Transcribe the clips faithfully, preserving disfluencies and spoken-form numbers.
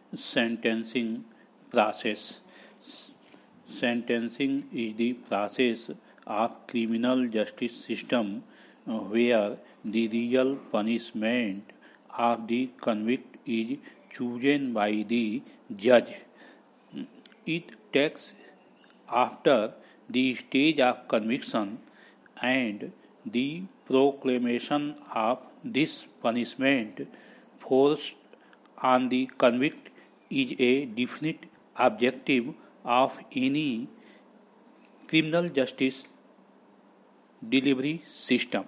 Sentencing process. Sentencing is the process of criminal justice system where the real punishment of the convict is chosen by the judge. It takes after the stage of conviction and the proclamation of this punishment forced on the convict is a definite objective of any criminal justice delivery system.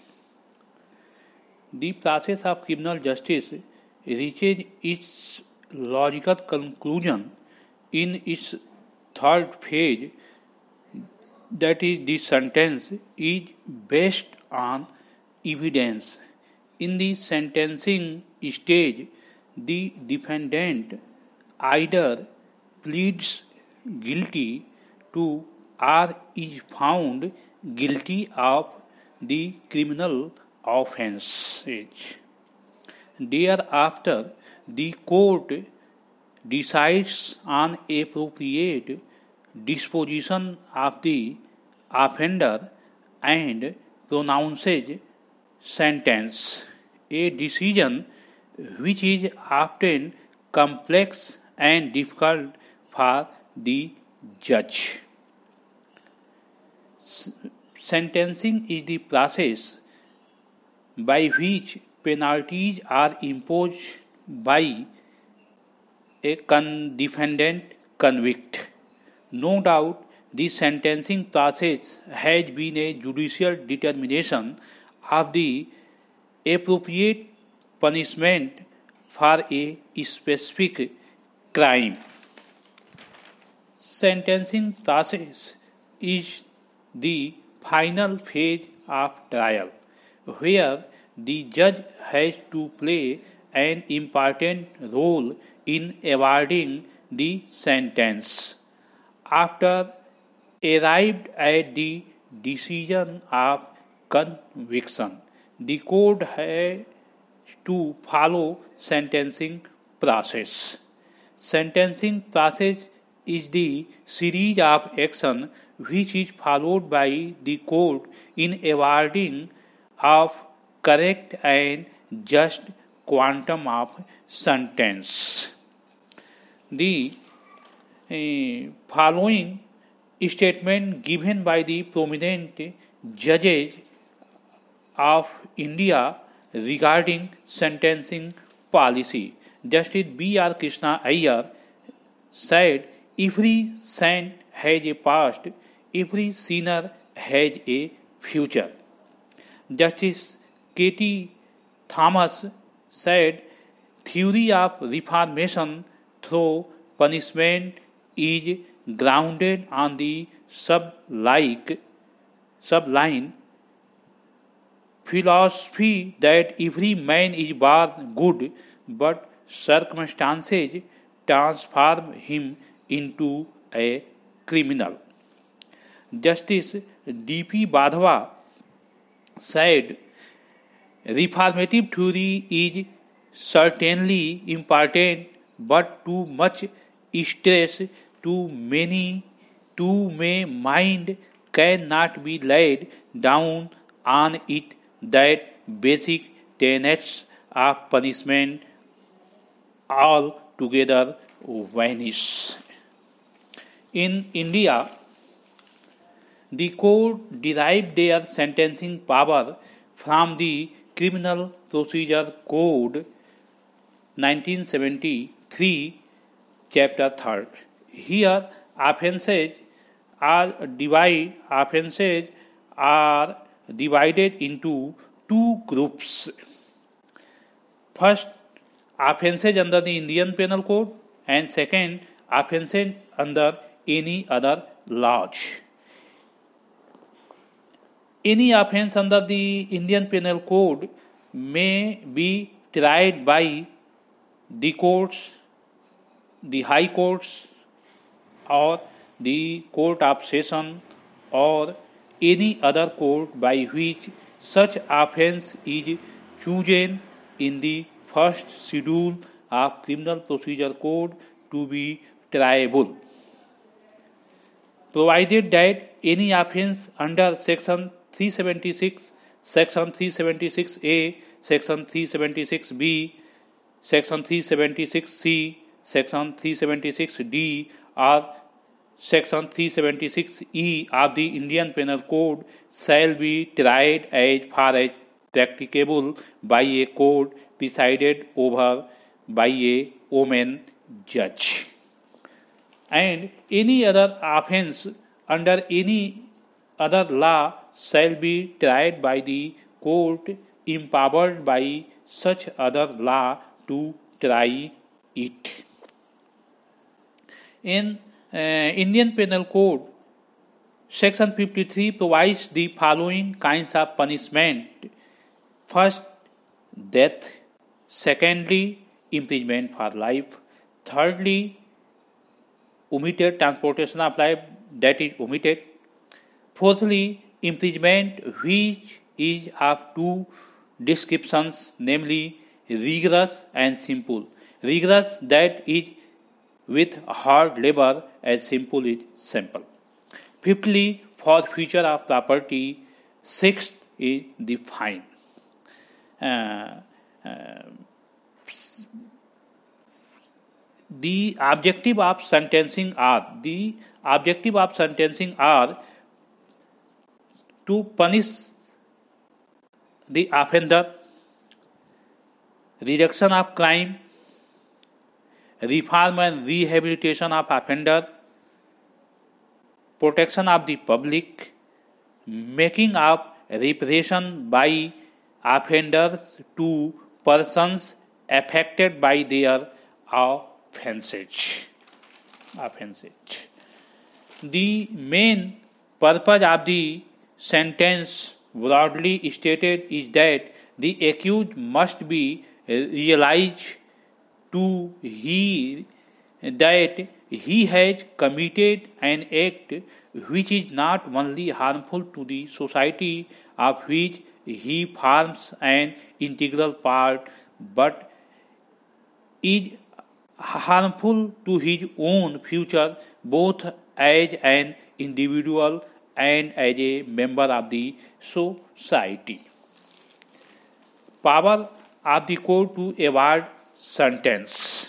The process of criminal justice reaches its logical conclusion in its third phase, that is, the sentence is based on evidence. In the sentencing stage, the defendant either pleads guilty to or is found guilty of the criminal offense. Thereafter, the court decides on appropriate disposition of the offender and pronounces sentence, a decision which is often complex and difficult for the judge. S- sentencing is the process by which penalties are imposed by a con- defendant convict. No doubt, the sentencing process has been a judicial determination of the appropriate punishment for a specific crime. Sentencing process is the final phase of trial, where the judge has to play an important role in awarding the sentence. After arrived at the decision of conviction, the court has to follow sentencing process. Sentencing process is the series of action which is followed by the court in awarding of correct and just quantum of sentence. The uh, following statement given by the prominent judges of India regarding sentencing policy. Justice B R Krishna Iyer said, "Every saint has a past, every sinner has a future." Justice K T Thomas said, "Theory of reformation through punishment is grounded on the sub-like, sublime philosophy that every man is born good, but circumstances transform him into a criminal." Justice D P Badhava said, "Reformative theory is certainly important, but too much stress too many too may mind cannot be laid down on it that basic tenets of punishment altogether vanish." In India, the court derived their sentencing power from the Criminal Procedure Code nineteen seventy-three, Chapter third. Here, offences are divide offences are divided into two groups. First, offences under the Indian Penal Code, and second, offences under any other laws. Any offence under the Indian Penal Code may be tried by the courts, the high courts, or the court of session, or any other court by which such offence is chosen in the first schedule of Criminal Procedure Code to be triable, provided that any offence under Section three seventy-six, Section three seventy-six A, Section three seventy-six B, Section three seventy-six C, Section three seventy-six D, or Section three seventy-six E of the Indian Penal Code shall be tried as far as practicable by a court presided over by a woman judge. And any other offence under any other law shall be tried by the court empowered by such other law to try it. In uh, Indian Penal Code, Section fifty-three provides the following kinds of punishment. First, death. Secondly, imprisonment for life. Thirdly, omitted transportation of life, that is omitted. Fourthly, imprisonment which is of two descriptions, namely rigorous and simple. Rigorous, that is with hard labor, as simple is simple. Fifthly, forfeiture of property. Sixth is the fine. Uh, uh, the objective of sentencing are the objective of sentencing are to punish the offender, reduction of crime, reform and rehabilitation of offender, protection of the public, making of reparation by offenders to persons affected by their offences. offences. The main purpose of the sentence, broadly stated, is that the accused must be realized to he that he has committed an act which is not only harmful to the society of which he forms an integral part, but is harmful to his own future, both as an individual and as a member of the society. Power of the court to award sentence.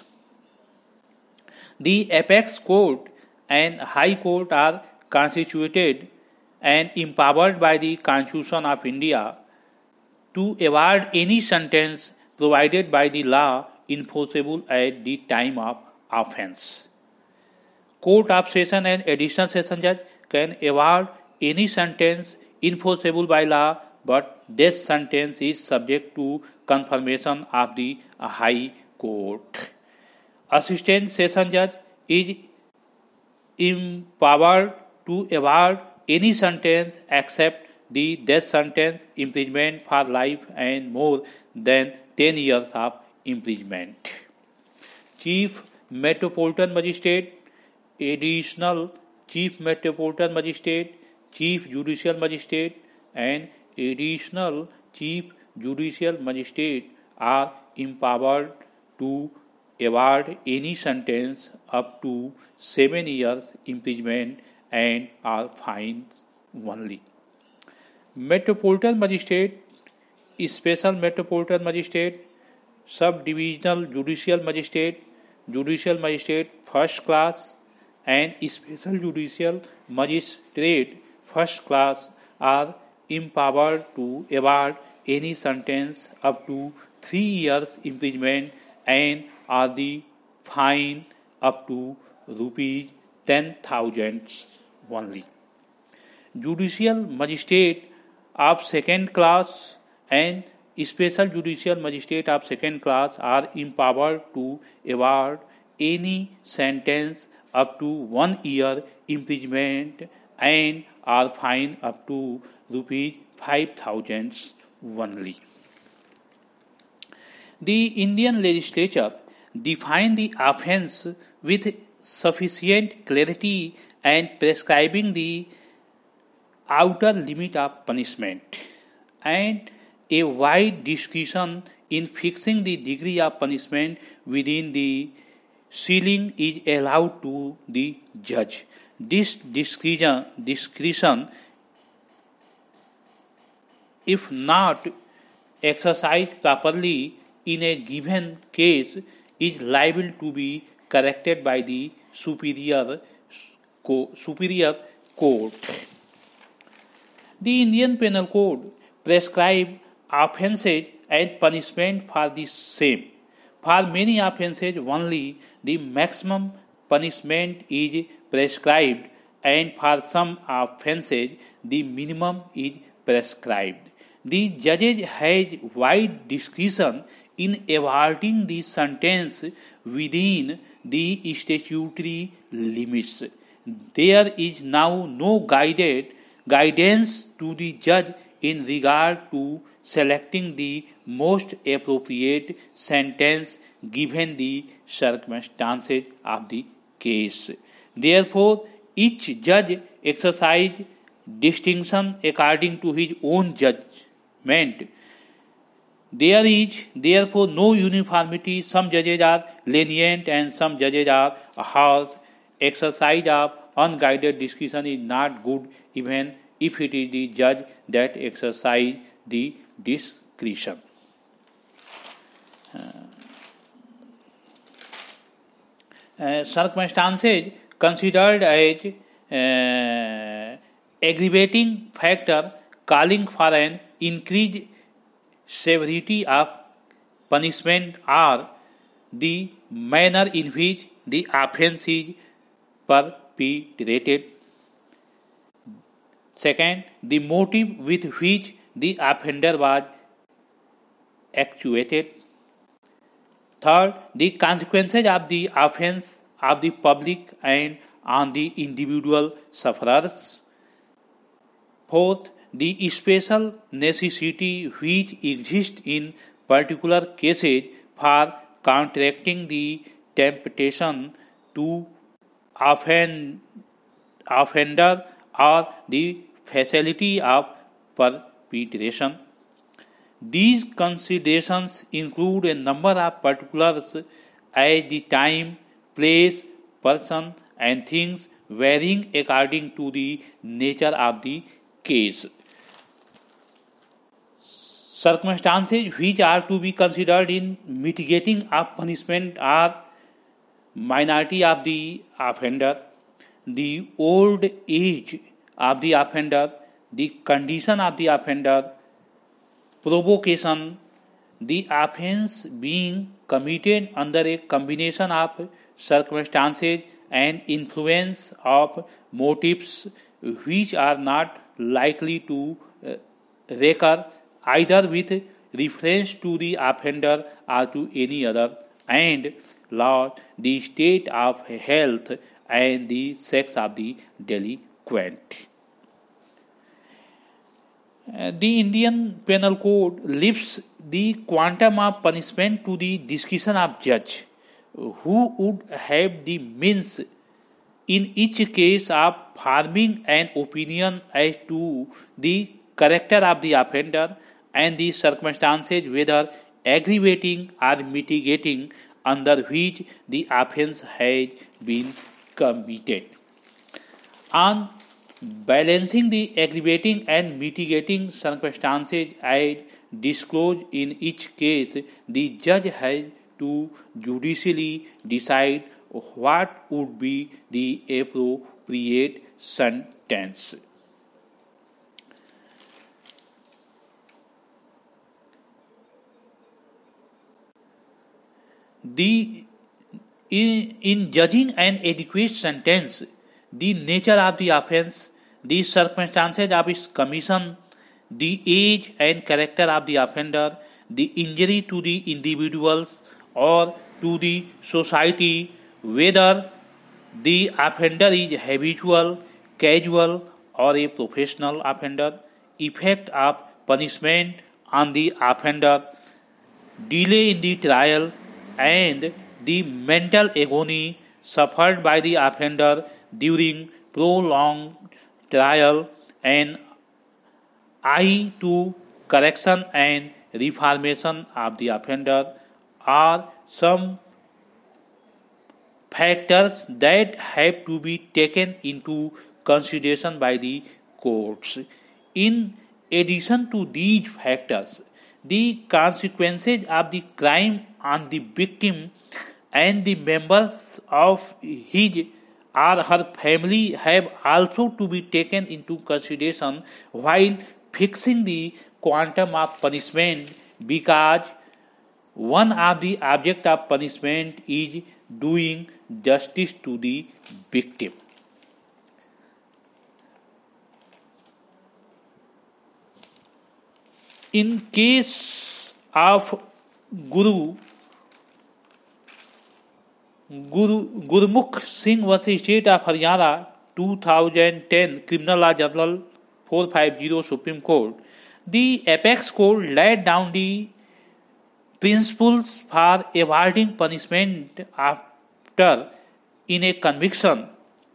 The apex court and high court are constituted and empowered by the Constitution of India to award any sentence provided by the law enforceable at the time of offence. Court of Session and Additional Session Judge can award any sentence enforceable by law, but this sentence is subject to confirmation of the High Court. Assistant Session Judge is empowered to award any sentence except the death sentence, imprisonment for life, and more than ten years of imprisonment. Chief Metropolitan Magistrate, Additional Chief Metropolitan Magistrate, Chief Judicial Magistrate, and Additional Chief Judicial Magistrate are empowered to award any sentence up to seven years imprisonment and are fined only. Metropolitan Magistrate, Special Metropolitan Magistrate, Sub-Divisional Judicial Magistrate, Judicial Magistrate First Class, and Special Judicial Magistrate First Class are empowered to award any sentence up to three years imprisonment and are the fine up to rupees ten thousand only. Judicial Magistrate of Second Class and Special Judicial Magistrate of Second Class are empowered to award any sentence up to one year imprisonment and are fined up to rupees five thousand only. The Indian legislature defined the offence with sufficient clarity and prescribing the outer limit of punishment, and a wide discretion in fixing the degree of punishment within the ceiling is allowed to the judge. This discretion, discretion, if not exercised properly in a given case, is liable to be corrected by the superior, superior court. The Indian Penal Code prescribes offences and punishment for the same. For many offences, only the maximum punishment is prescribed, and for some offences, the minimum is prescribed. The judge has wide discretion in awarding the sentence within the statutory limits. There is now no guided guidance to the judge in regard to selecting the most appropriate sentence given the circumstances of the case. Therefore, each judge exercises distinction according to his own judgment. There is therefore no uniformity. Some judges are lenient and some judges are harsh. Exercise of unguided discretion is not good even if it is the judge that exercises the discretion. Uh, uh, circumstances considered as uh, aggravating factor calling for an increased severity of punishment are the manner in which the offence is perpetrated. Second, the motive with which the offender was actuated. Third, the consequences of the offence of the public and on the individual sufferers. Fourth, the special necessity which exists in particular cases for counteracting the temptation to offend, offender or the facility of perpetration. These considerations include a number of particulars as the time, place, person, and things varying according to the nature of the case. Circumstances which are to be considered in mitigating of punishment are minority of the offender, the old age of the offender, the condition of the offender, provocation, the offence being committed under a combination of circumstances and influence of motives which are not likely to uh, recur either with reference to the offender or to any other, and last, the state of health and the sex of the delinquent. Uh, the Indian Penal Code leaves the quantum of punishment to the discretion of judge, who would have the means in each case of forming an opinion as to the character of the offender and the circumstances whether aggravating or mitigating under which the offence has been committed. On balancing the aggravating and mitigating circumstances as disclosed in each case, the judge has to judicially decide what would be the appropriate sentence. The, in, in judging an adequate sentence, the nature of the offence, the circumstances of its commission, the age and character of the offender, the injury to the individuals or to the society, whether the offender is habitual, casual, or a professional offender, effect of punishment on the offender, delay in the trial, and the mental agony suffered by the offender during prolonged trial, and eye to correction and reformation of the offender are some factors that have to be taken into consideration by the courts. In addition to these factors, the consequences of the crime on the victim and the members of his or her family have also to be taken into consideration while fixing the quantum of punishment, because one of the objects of punishment is doing justice to the victim. In case of Guru Guru Gurmukh Singh versus State of Haryana two thousand ten Criminal Law Journal four fifty Supreme Court, the apex court laid down the principles for avoiding punishment after in a conviction.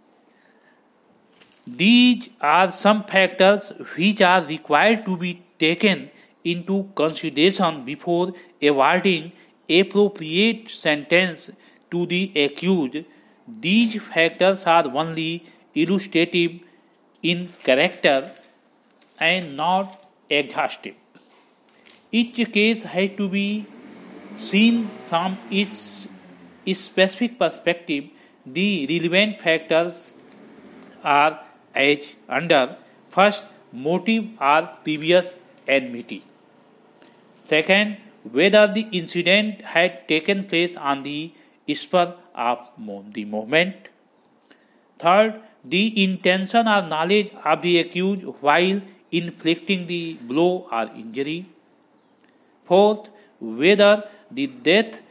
These are some factors which are required to be taken into consideration before awarding appropriate sentence to the accused. These factors are only illustrative in character and not exhaustive. Each case has to be seen from its specific perspective. The relevant factors are as under: first, motive or previous enmity; second, whether the incident had taken place on the spur of the moment; third, the intention or knowledge of the accused while inflicting the blow or injury; fourth, whether the death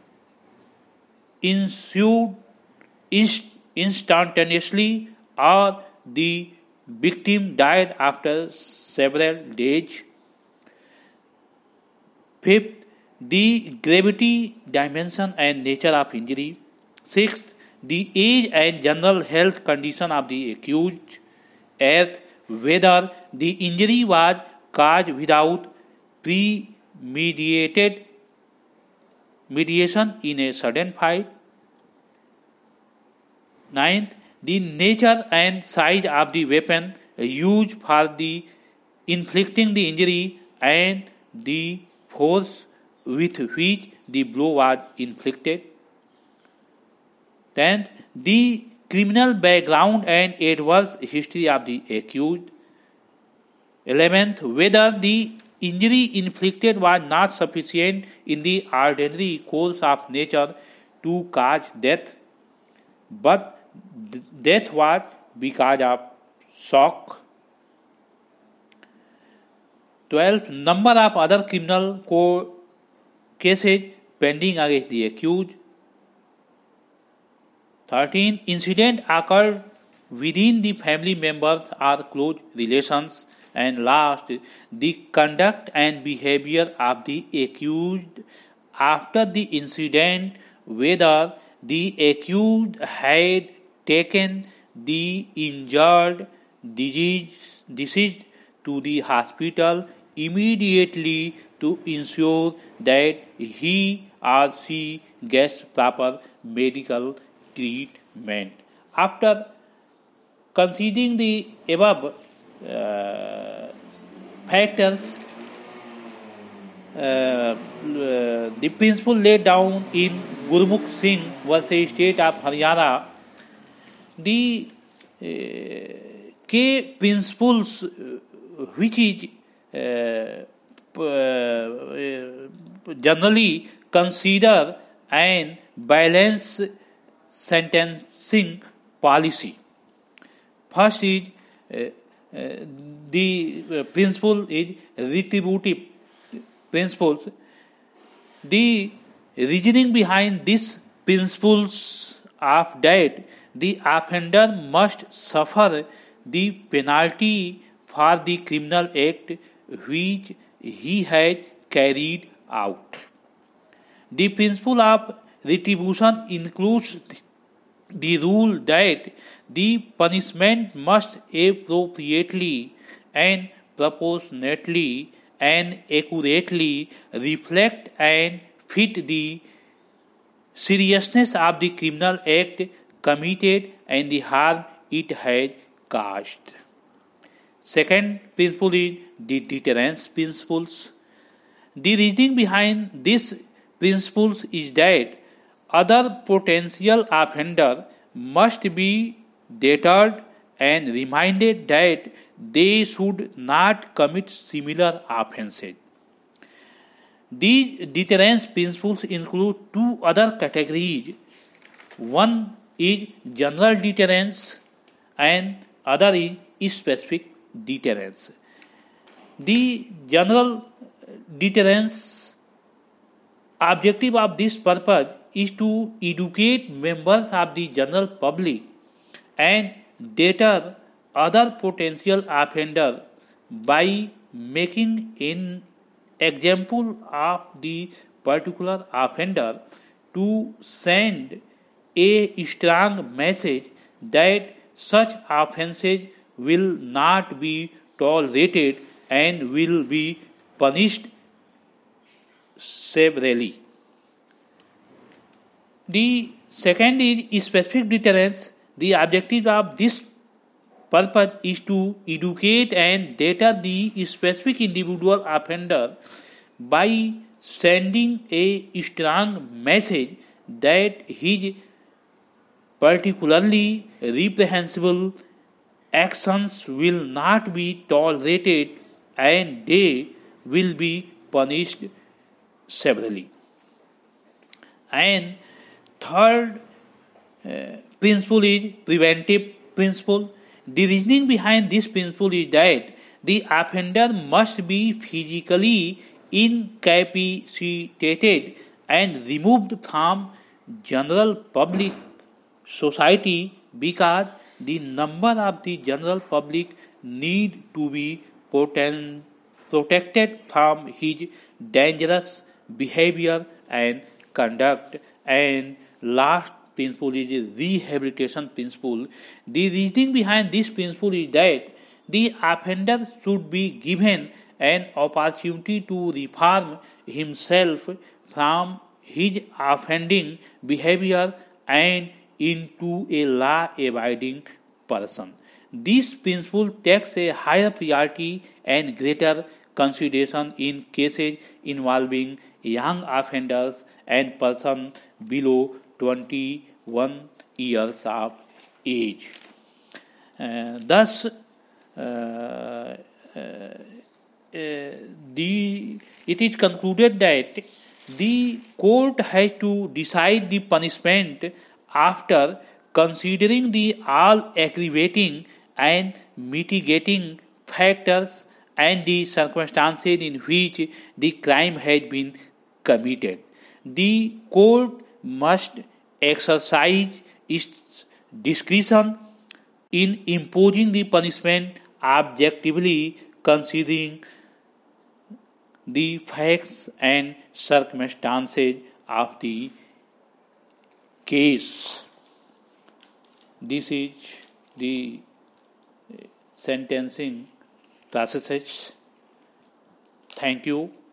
ensued inst- instantaneously or the victim died after several days; fifth, the gravity, dimension and nature of injury; sixth, the age and general health condition of the accused; eighth, whether the injury was caused without premeditated mediation in a sudden fight; ninth, the nature and size of the weapon used for the inflicting the injury and the force with which the blow was inflicted; tenth, the criminal background and adverse history of the accused; eleventh, whether the injury inflicted was not sufficient in the ordinary course of nature to cause death, but death was because of shock; twelfth, number of other criminal co- cases pending against the accused; thirteenth, incident occurred within the family members or close relations; and last, the conduct and behavior of the accused after the incident, whether the accused had taken the injured disease, deceased to the hospital immediately to ensure that he or she gets proper medical treatment. After considering the above uh, factors, uh, uh, the principle laid down in Gurmukh Singh versus State of Haryana, the uh, key principles uh, which is uh, uh, generally consider and balance sentencing policy. First is uh, uh, the uh, principle is retributive principles. The reasoning behind these principles of that the offender must suffer the penalty for the criminal act which he had carried out. The principle of retribution includes the rule that the punishment must appropriately and proportionately and accurately reflect and fit the seriousness of the criminal act committed and the harm it has caused. Second principle is the deterrence principles. The reasoning behind these principles is that other potential offenders must be deterred and reminded that they should not commit similar offenses. These deterrence principles include two other categories. One is general deterrence and other is specific deterrence. The general deterrence objective of this purpose is to educate members of the general public and deter other potential offenders by making an example of the particular offender, to send a strong message that such offenses will not be tolerated and will be punished severely. The second is specific deterrence. The objective of this purpose is to educate and deter the specific individual offender by sending a strong message that his particularly reprehensible actions will not be tolerated and they will be punished severely. And third uh, principle is preventive principle. The reasoning behind this principle is that the offender must be physically incapacitated and removed from general public society, because the number of the general public need to be poten- protected from his dangerous behavior and conduct. And last principle is rehabilitation principle. The reasoning behind this principle is that the offender should be given an opportunity to reform himself from his offending behavior and into a law-abiding person. This principle takes a higher priority and greater consideration in cases involving young offenders and persons below twenty-one years of age. Uh, thus, uh, uh, uh, the, it is concluded that the court has to decide the punishment after considering the all aggravating and mitigating factors and the circumstances in which the crime has been committed. The court must exercise its discretion in imposing the punishment, objectively considering the facts and circumstances of the case. This is the sentencing process. Thank you.